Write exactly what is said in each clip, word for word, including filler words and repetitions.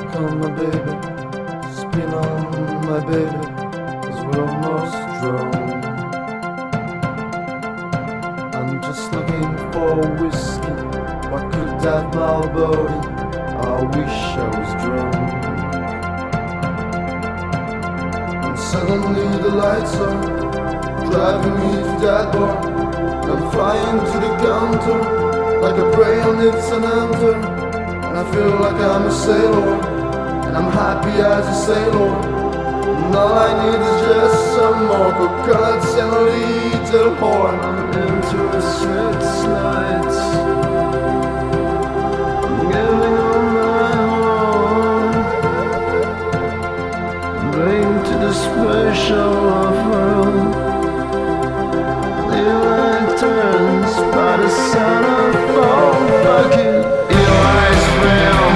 on my baby, spin on my baby, cause we're almost drowned. I'm just looking for whiskey, what could that Marlboro? I wish I was drunk. And suddenly the lights are driving me to that bar. I'm flying to the counter like a prey on its an enter. And I feel like I'm a sailor, and I'm happy as a sailor. And all I need is just some more coconuts and a little horn. I'm into a street night, I'm giving on my own, I'm going to the special world. The light turns by the sun of fall. Fuck it, your eyes fail.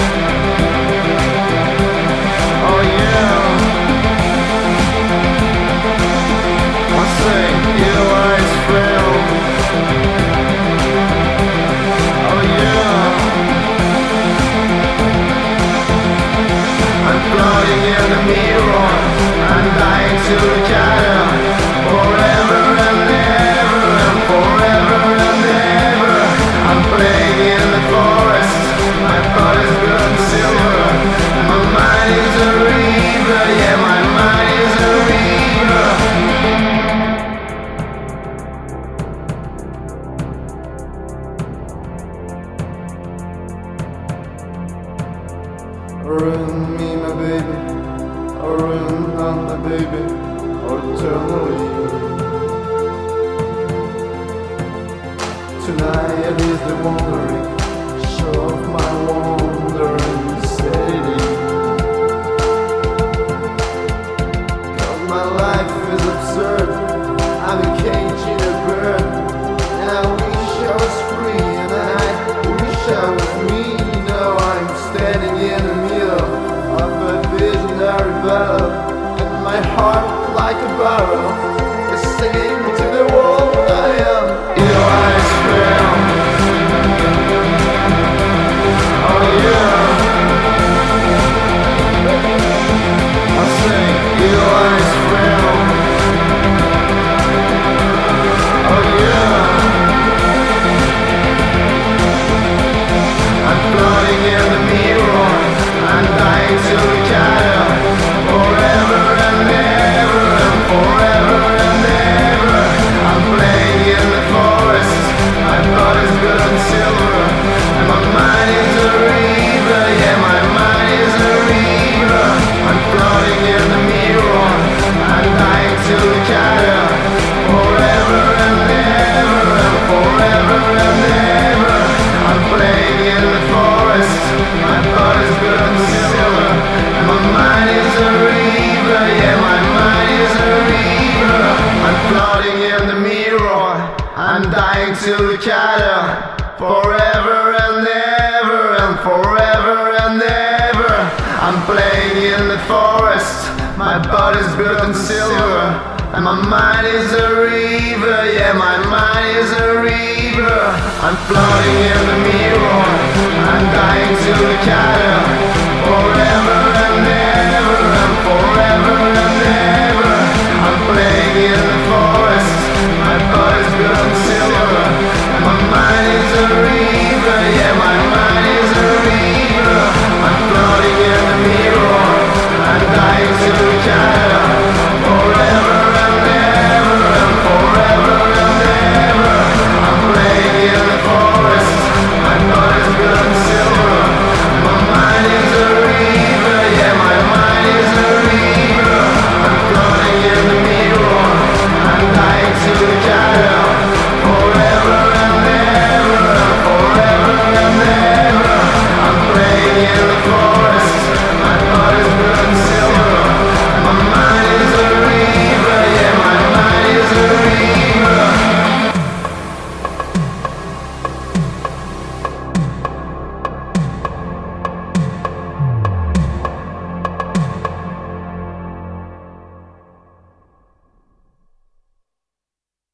Oh yeah, I say your eyes fail. Oh yeah, I'm floating in the mirror, I'm dying to look at her forever and ever and forever and ever. I'm playing in the forest, my body's good and silver, my mind is a river, yeah, my mind is a river. Ruin me, my baby, or ruin on my baby, or eternally. Tonight is the wandering show of my wandering city. Cause my life is absurd, I'm a cage in a bird, and I wish I was free, and I wish I was me. Now I'm standing in the middle of a visionary battle, and my heart like a barrel is singing to the world I am. Your eyes fail. Oh yeah, I say your eyes fail. Oh yeah, I'm floating in the mirror, I'm dying to look at her forever and ever and forever and ever. I'm playing in the forest, my body's good and silver, and my mind is a river, yeah, my mind is a river. I'm floating in the mirror, I'm dying to look at her forever and ever and forever and ever. I'm playing in the forest, my body's good and silver, and my mind is a river, yeah, my mind is a river. I'm floating in the mirror, I'm dying to look at her forever and ever and forever and ever. I'm playing in the forest, my body's built in silver, and my mind is a river, yeah, my mind is a river. I'm floating in the mirror, I'm dying to look at her forever